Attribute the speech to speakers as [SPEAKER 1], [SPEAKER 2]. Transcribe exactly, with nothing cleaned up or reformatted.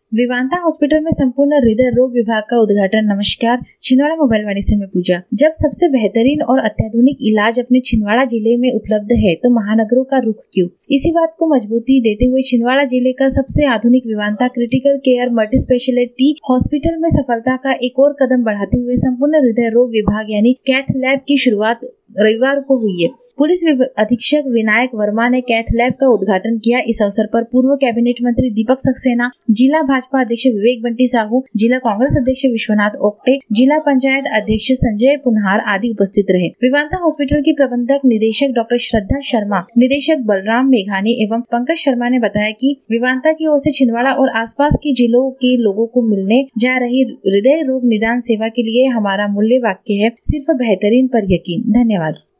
[SPEAKER 1] Vivanta hospital में संपूर्ण हृदय रोग विभाग का उद्घाटन। नमस्कार, छिंदवाड़ा मोबाइल वाणी से मैं पूजा। जब सबसे बेहतरीन और अत्याधुनिक इलाज अपने छिंदवाड़ा जिले में उपलब्ध है तो महानगरों का रुख क्यों? इसी बात को मजबूती देते हुए छिंदवाड़ा जिले का सबसे आधुनिक Vivanta critical care multi speciality hospital में सफलता का एक और कदम बढ़ाते हुए संपूर्ण हृदय रोग विभाग यानी कैथ लैब की शुरुआत रविवार को हुई है। पुलिस अधीक्षक विनायक वर्मा ने कैथ लैब का उद्घाटन किया। इस अवसर पर पूर्व कैबिनेट मंत्री दीपक सक्सेना, जिला भाजपा अध्यक्ष विवेक बंटी साहू, जिला कांग्रेस अध्यक्ष विश्वनाथ ओक्टे, जिला पंचायत अध्यक्ष संजय पुनहार आदि उपस्थित रहे। विवांता हॉस्पिटल की प्रबंधक निदेशक डॉक्टर श्रद्धा शर्मा, निदेशक बलराम मेघानी एवं पंकज शर्मा ने बताया कि विवांता की ओर से छिंदवाड़ा और आसपास के जिलों के लोगों को मिलने जा रही हृदय रोग निदान सेवा के लिए हमारा मूल्य वाक्य है, सिर्फ बेहतरीन पर यकीन। धन्यवाद।